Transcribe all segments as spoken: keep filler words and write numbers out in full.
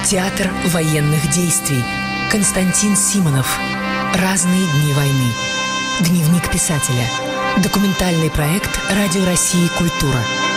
Театр военных действий. Константин Симонов. Разные дни войны. Дневник писателя. Документальный проект Радио России «Культура».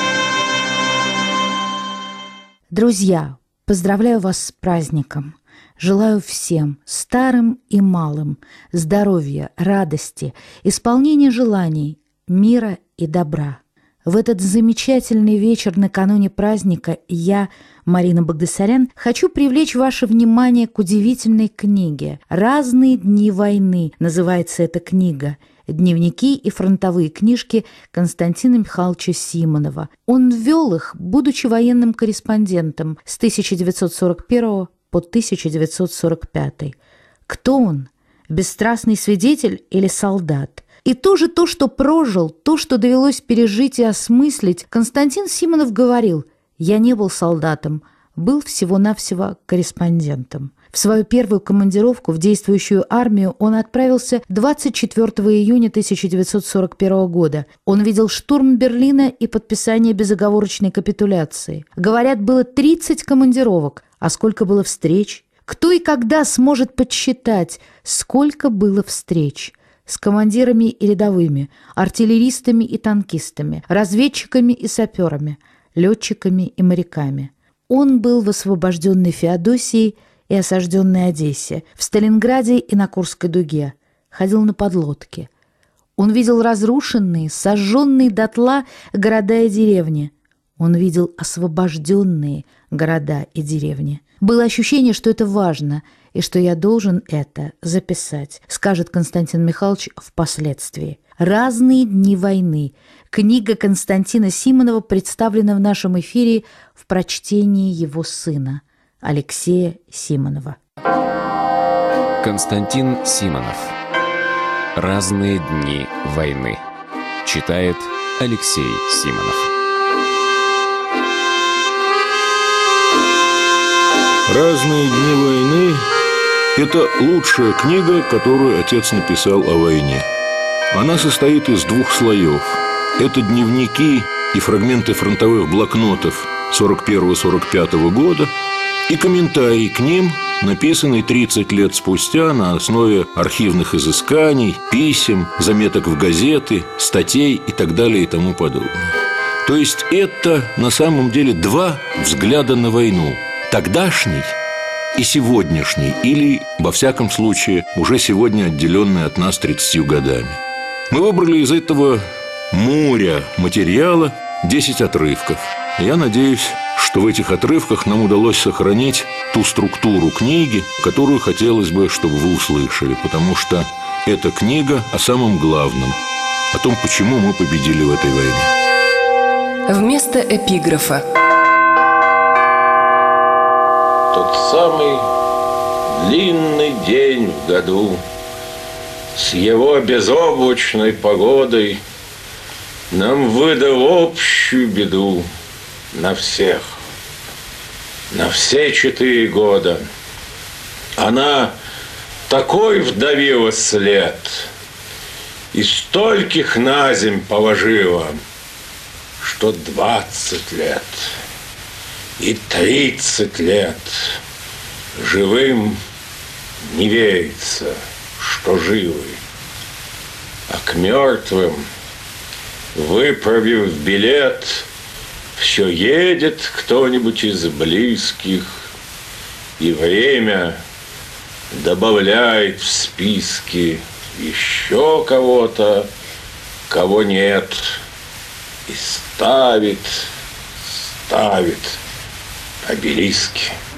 Друзья, поздравляю вас с праздником. Желаю всем, старым и малым, здоровья, радости, исполнения желаний, мира и добра. В этот замечательный вечер накануне праздника я, Марина Багдасарян, хочу привлечь ваше внимание к удивительной книге «Разные дни войны». Называется эта книга «Дневники и фронтовые книжки Константина Михайловича Симонова». Он ввел их, будучи военным корреспондентом с тысяча девятьсот сорок первого по тысяча девятьсот сорок пятый. Кто он? Бесстрастный свидетель или солдат? И тоже то, что прожил, то, что довелось пережить и осмыслить, Константин Симонов говорил: «Я не был солдатом, был всего-навсего корреспондентом». В свою первую командировку в действующую армию он отправился двадцать четвёртого июня тысяча девятьсот сорок первого года. Он видел штурм Берлина и подписание безоговорочной капитуляции. Говорят, было тридцать командировок, а сколько было встреч? Кто и когда сможет подсчитать, сколько было встреч? С командирами и рядовыми, артиллеристами и танкистами, разведчиками и саперами, летчиками и моряками. Он был в освобожденной Феодосии и осажденной Одессе, в Сталинграде и на Курской дуге. Ходил на подлодке. Он видел разрушенные, сожженные дотла города и деревни. Он видел освобожденные города и деревни. Было ощущение, что это важно, и что я должен это записать, скажет Константин Михайлович впоследствии. «Разные дни войны». Книга Константина Симонова представлена в нашем эфире в прочтении его сына Алексея Симонова. Константин Симонов. «Разные дни войны». Читает Алексей Симонов. «Разные дни войны» – это лучшая книга, которую отец написал о войне. Она состоит из двух слоев. Это дневники и фрагменты фронтовых блокнотов сорок первого — сорок пятого года и комментарий к ним, написанный тридцать лет спустя на основе архивных изысканий, писем, заметок в газеты, статей и так далее и тому подобное. То есть это на самом деле два взгляда на войну. Тогдашний и сегодняшний, или, во всяком случае, уже сегодня отделенный от нас тридцатью годами. Мы выбрали из этого моря материала десять отрывков. Я надеюсь, что в этих отрывках нам удалось сохранить ту структуру книги, которую хотелось бы, чтобы вы услышали, потому что это книга о самом главном, о том, почему мы победили в этой войне. Вместо эпиграфа. Тот самый длинный день в году с его безоблачной погодой нам выдал общую беду на всех, на все четыре года. Она такой вдавила след и стольких на земь положила, что двадцать лет и тридцать лет живым не верится, что живы, а к мертвым, выправив билет, все едет кто-нибудь из близких, и время добавляет в списки еще кого-то, кого нет, и ставит, ставит обелиски.